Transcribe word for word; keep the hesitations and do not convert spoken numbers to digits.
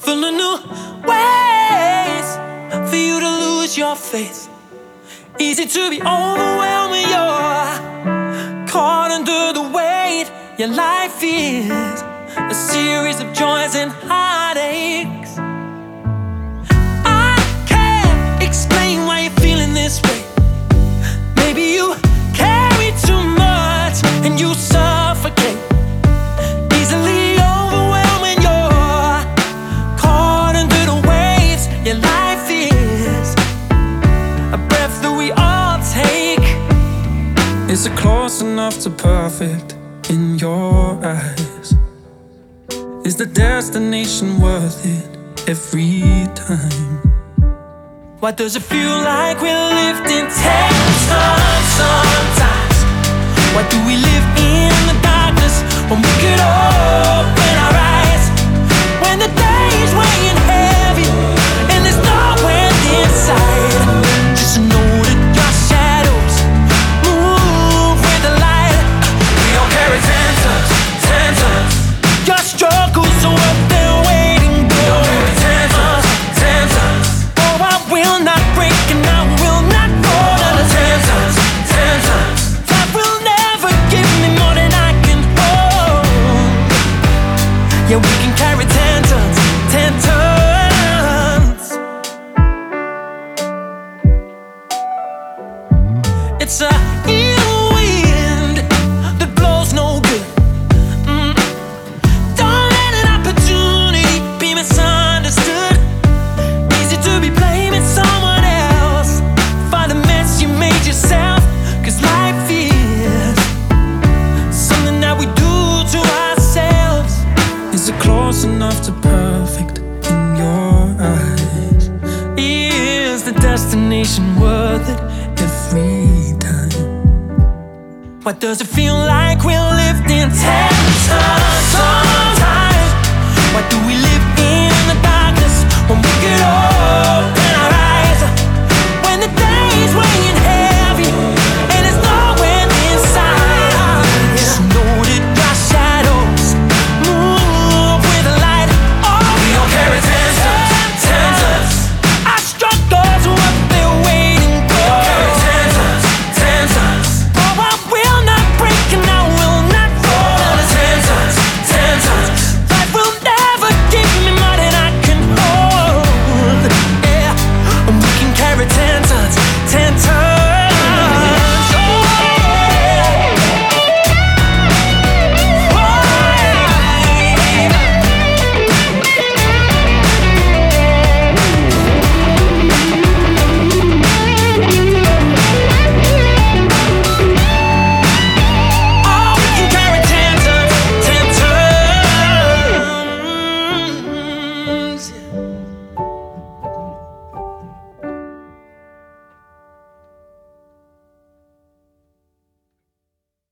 full of new ways for you to lose your faith. Easy to be overwhelmed when you're caught under the weight. Your life is a series of joys and heartaches. I can't explain why you're feeling this way. Maybe you carry too much and you suffocate. Easily overwhelmed when you're caught under the waves. Your life is a breath that we all take. Is it close enough to perfect in your eyes? Is the destination worth it every time? Why does it feel like we're lifting ten tons sometimes? Why do we live in the darkness when we could open our eyes? When the day is weighing heavy and there's nowhere inside. Just know that your shadows move with the light. We all carry ten tons, ten tons. Your struggles are up there waiting. We all carry ten tons, ten tons. Oh, I will not break and I will not fall under ten tons, ten tons. That will never give me more than I can hold. Yeah, we can carry ten tons, ten tons. It's a ill wind that blows no good. Mm. Don't let an opportunity be misunderstood. Easy to be blaming someone else for the mess you made yourself. Cause life is something that we do to ourselves. Is it close enough to perfect in your eyes? Is the destination worth it every time? Why does it feel like we're lifting ten tons sometimes? Why do we live